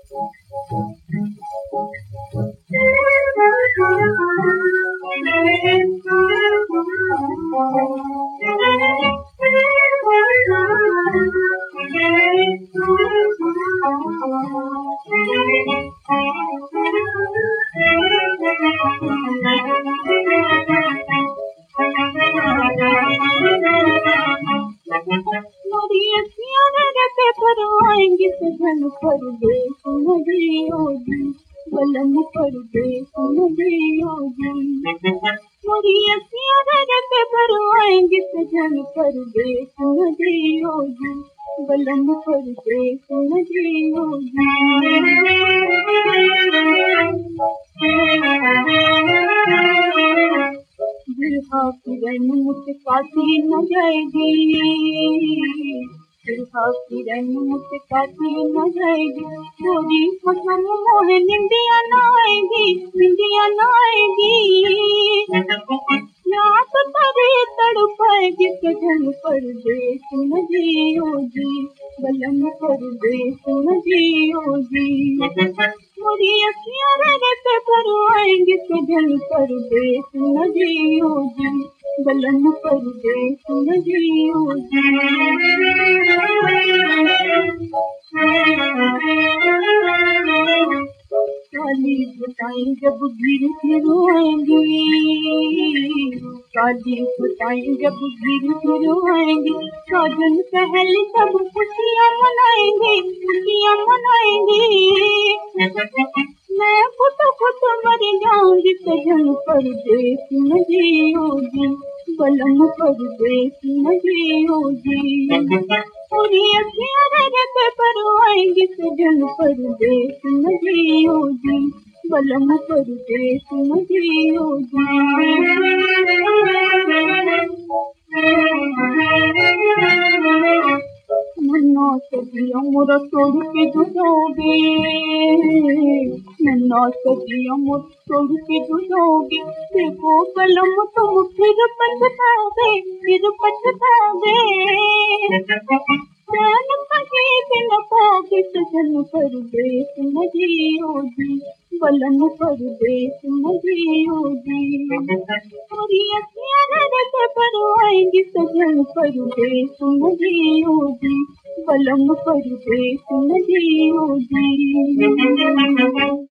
आएंगे सजन परदेस मुझे योगी बलम परदेस मुझे योगी मोरी अखियाँ रगत पर आएंगे सजन परदेस मुझे योगी बलम परदेस मुझे योगी बिरहा की रन मुझसे काटी न जाएगी बिरहा की रन मुझसे काटी न जाएगी थोड़ी कसम मोहे निंदिया न आएगी निंदिया न आएगी याद तेरे तड़पाएगी सजन परदेस मुझे योगी बलम परदेस मुझे योगी मोरी अखियाँ रगत पर आएंगे सजन परदेस मुझे योगी बलम परदेस मुझे योगी काली बताएं जब गिर फिर आएंगी काली बताएं जब गिर फिर आएंगी साजन पहले सब खुशियाँ मनाएंगे मैं खुद मर जाऊंगी सजन परदेस मुझे योगी बलम परदेस मुझे योगी पूरी अखियाँ रगत पर आएंगे सजन परदेस मुझे योगी बलम परदेस मुझे योगी नन्ना सदियों मोरा तोड़ के जुड़ोगे नन्ना सदियों मोरा तोड़ के जुड़ोगे देखो बलम तुम फिर पछताओगे जान कहीं भी न पाओगे सजन परदेस मुझे योगी बलम परदेस मुझे योगी पूरी अखियाँ रगत पर आएंगी सजन परदेस मुझे योगी बलम परदेस मुझे योगी।